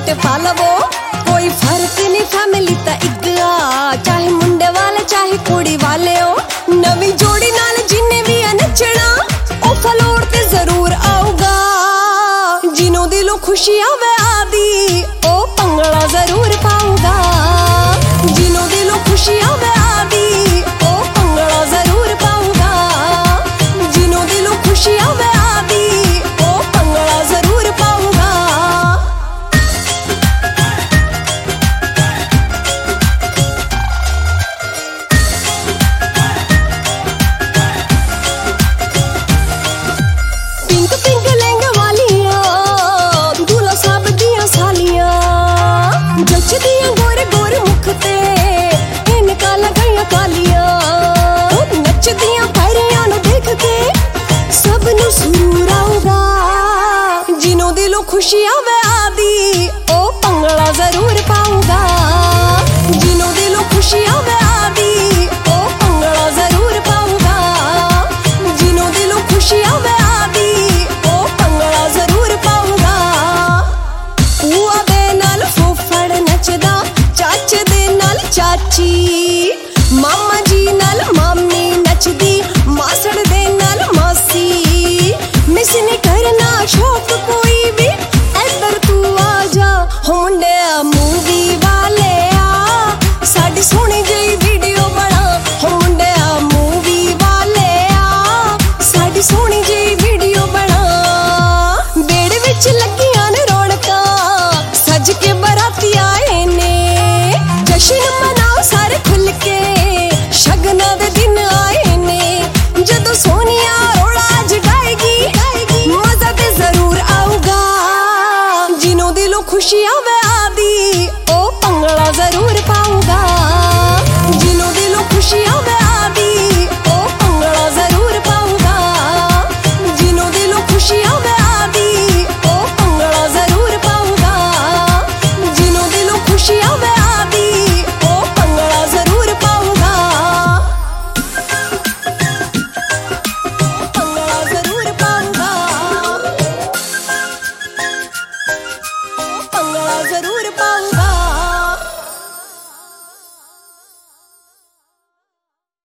Suit पा लवो, कोई फर्क नहीं फैमिली ता इक आ, चाहे मुंडे वाले चाहे कुड़ी वाले हो। नवी जोड़ी नाल जिन्ने भी आ नचना, ओ फलोर ते जरूर आऊगा। जिन्हों दिलों खुशी आवे आदी, ओ भंगड़ा जरूर पाऊगा। जिन्हों दिलों खुशी आवे आदी, ओ भंगड़ा जरूर पाऊगा। जिन्हों दिलों खुशी आवे आदी, ओ भंगड़ा जरूर पाऊगा। पिंक पिंक लहंगा वालियां, दूल्हा साहब दियां सालियां, जचदियां गोरे गोरे मुख ते इनका लगाइयां कालियां। नचदियां पैरियां नु देख के सब नु सुरूर आऊगा। जिन्हों दिलों खुशी आवे आदी, ओ भंगड़ा जरूर पाऊगा। जिन्हों दिलों खुशी आवे आदी, ओ भंगड़ा जरूर पाऊगा। जिन्हों दिलों खुशी आवे आदी, ओ भंगड़ा जरूर पाऊगा। बुआ दे नाल फुफड़ नचदा, चाचे दे नाल चाची, मामा जी नाल मामी नचदी, मासड़ दे नाल मासी। मिस नहीं करना शौक कोई भी, इधर तू आ जा। मुंडे मूवी वाले आ, साडी सोहनी जेही वीडियो बना। मुंडे मूवी वाले आ, साडी सोहनी जेही वीडियो बना। बेड़े विच लगियां ने रौनकां, सज के बराती आए ने। जश्न मनाओ सारे खुल के, शगना दे दिन आए ने। जदों सोनिया रोड़ा जगाएगी, मजा ते जरूर आऊगा। जिन्हों दिलों खुशी आवे